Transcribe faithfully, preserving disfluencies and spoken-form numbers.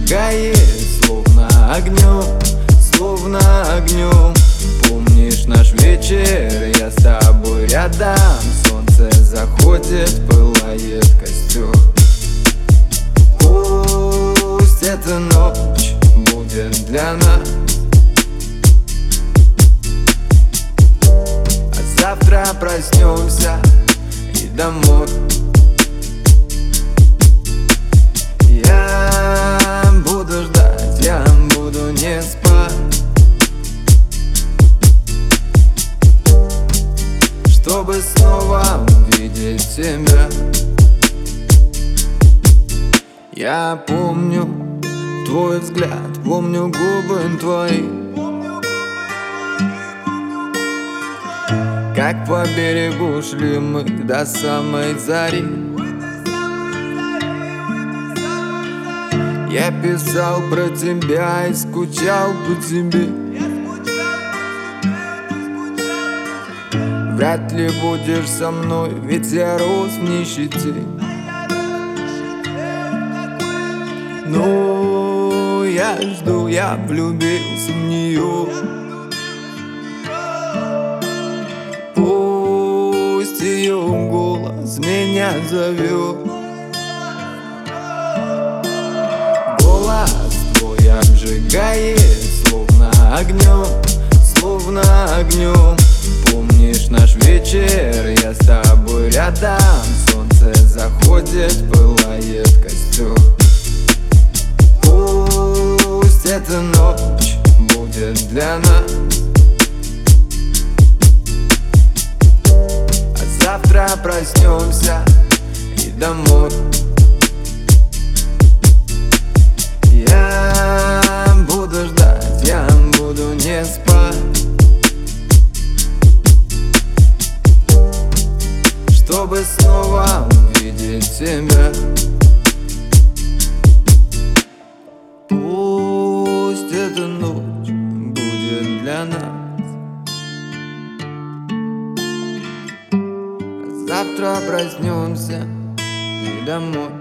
обжигает, словно огнем, словно огнем. Помнишь наш вечер, я с тобой рядом. Солнце заходит, пылает костер. Пусть эта ночь будет для нас, а завтра проснемся и домой. Я буду ждать, я буду не спать, чтобы снова увидеть тебя. Я помню твой взгляд, помню губы твои, как по берегу шли мы до самой зари. Я писал про тебя и скучал по тебе. Вряд ли будешь со мной, ведь я рос в нищете. Но я жду, я влюбился в нее. Пусть ее голос меня зовет. Голос твой обжигает, словно огнем, словно огнем. Помнишь наш вечер, я с тобой рядом. Солнце заходит, пылает костер. Пусть эта ночь будет для нас, а завтра проснемся и домой. Я буду ждать, я буду не спать, чтобы снова увидеть тебя. Пусть эта ночь будет для нас, а завтра проснемся и домой.